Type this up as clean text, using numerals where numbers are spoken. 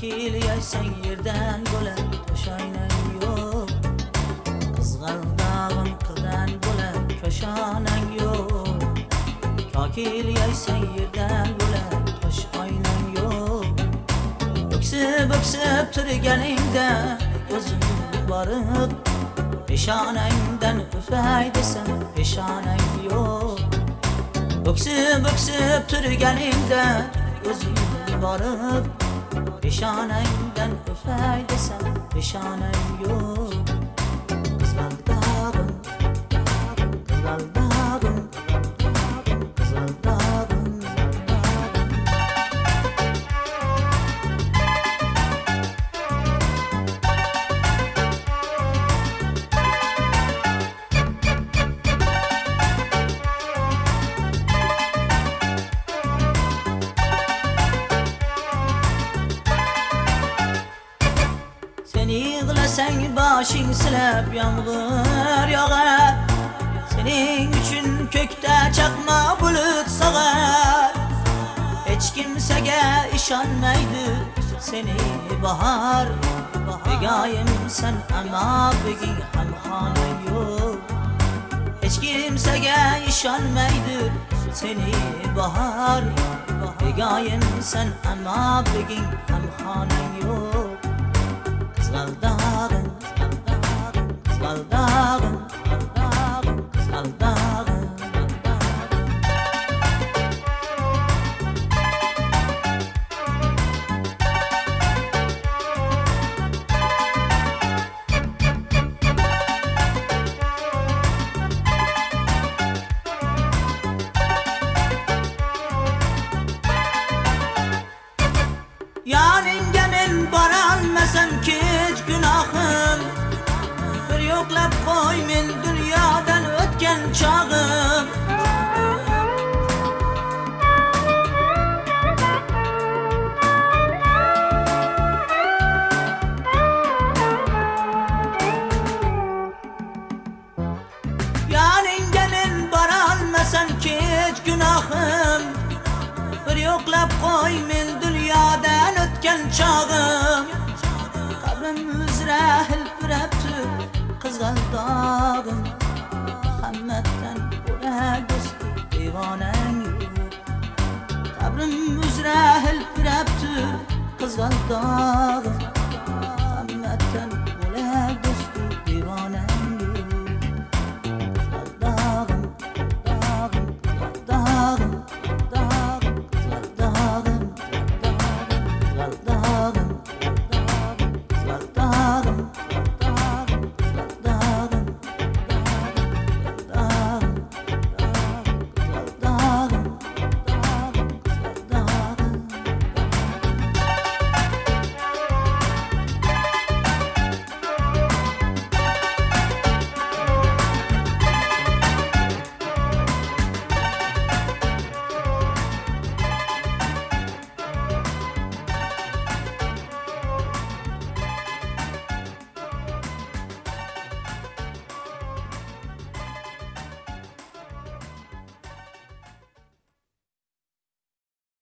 Kokil yaysan yerdan bo'lar to'shaynang yo'q. Qizg'aldag'im qirdan bo'lar ko'shanang yo'q. Kokil yaysan yerdan bo'lar to'shaynang yo'q. Bo'ksib turganingda o'zing borib peshonangdan o'pay desam peshonang yo'q. Bo'ksib turganingda o'zing borib peshonangdan o'pay desam peshonang yo'q. Qizg'aldag'im qizg'aldag'im qizg'aldag'im Seni yığlasang boshing silab yomg'ir yog'ar. Sening uchun ko'kda chaqma bulut sog'ar. Hech kimsaga ishonmaydi seni bahor. Begoyimsan ammo beging ham xonang yo'q. Hech kimsaga ishonmaydi seni bahor. Begoyimsan ammo beging ham xonang yo'q. Qizg'aldag'im qizg'aldag'im qizg'aldag'im Yoningga men borolmasam kech gunohim. Bir yo'qlab qo'y men dunyodan o'tgan chog'im. Yoningga men borolmasam kech gunohim. Bir yo'qlab qo'y men dunyodan o'tgan chog'im. Qabrim uzra hilpirabdi qizg'aldag'im. Hammadan bo'lak do'st devonang yo'q. Qabrim uzra hilpirabdi qizg'aldag'im.